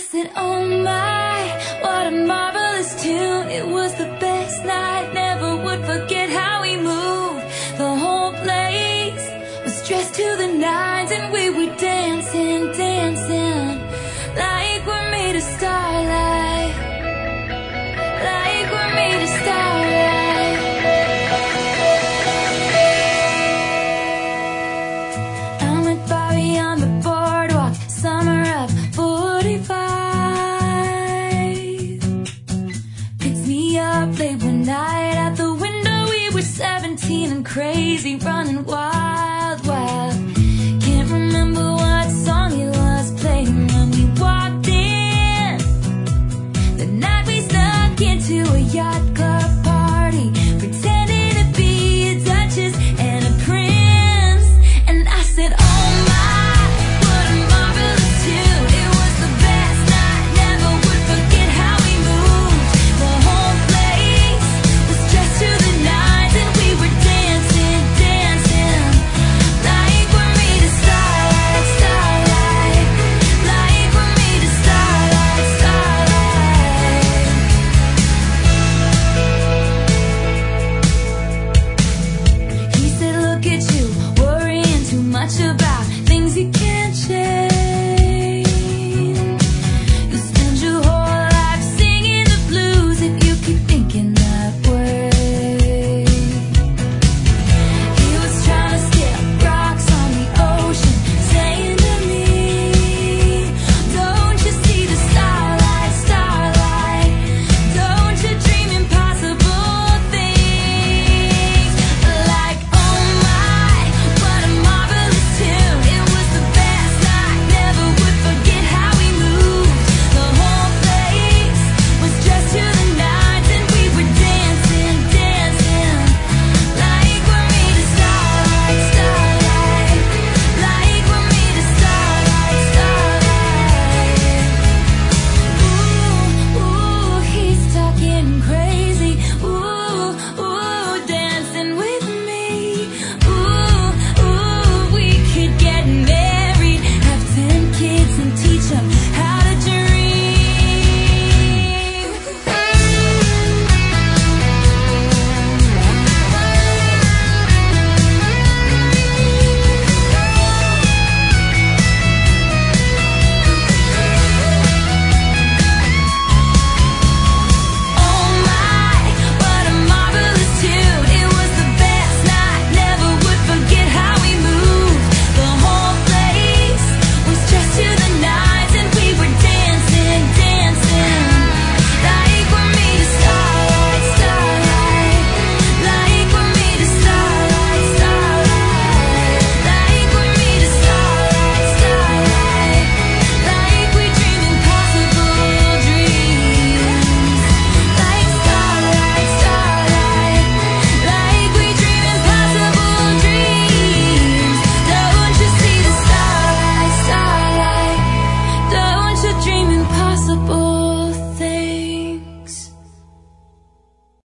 said, oh my, what a marvelous tune. It was the best night, never would forget how we moved. The whole place was dressed to the nines, and we were dancing, dancing, like we're made of starlight, like we're made of starlight. I'm with Bobby on the boardwalk, summer of 45. Picks me up late one night, out the window we were 17 and crazy, running wild.